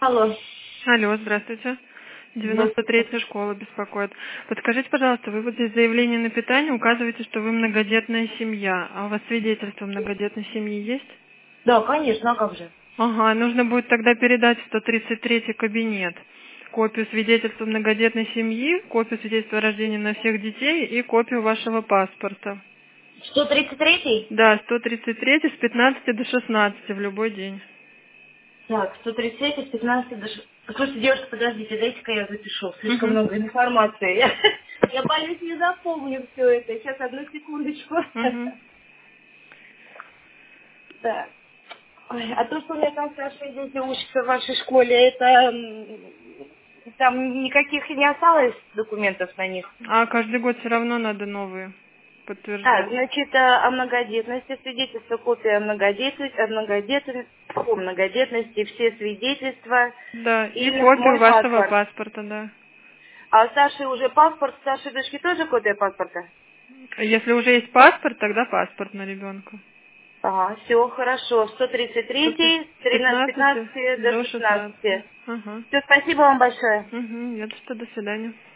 Алло. Алло, здравствуйте. 93-я школа беспокоит. Подскажите, пожалуйста, вы вот здесь заявление на питание указываете, что вы многодетная семья. А у вас свидетельство многодетной семьи есть? Да, конечно, а как же? Ага, нужно будет тогда передать в 133-й кабинет копию свидетельства многодетной семьи, копию свидетельства о рождении на всех детей и копию вашего паспорта. 133-й? Да, 133 с 15 до 16 в любой день. Так, 133 с 15 до 6. Слушайте, девушка, подождите, дайте-ка я запишу. Слишком Угу. много информации. Я боюсь, не запомню все это. Сейчас, одну секундочку. Угу. Так. Ой, а то, что у меня там старшие дети учатся в вашей школе, это там никаких и не осталось документов на них? А каждый год все равно надо новые Так, подтверждать. значит, о многодетности, свидетельство, копия о многодетности, все свидетельства Да, и и копию мой вашего паспорт. паспорта, да. А старший уже паспорт, старшей дочки тоже копия паспорта? Если уже есть паспорт, тогда паспорт на ребенка. Ага, все, хорошо. 133, С 13, 15 15 до до 16. 16. Ага. Все, спасибо вам большое. Угу, не за что, до свидания.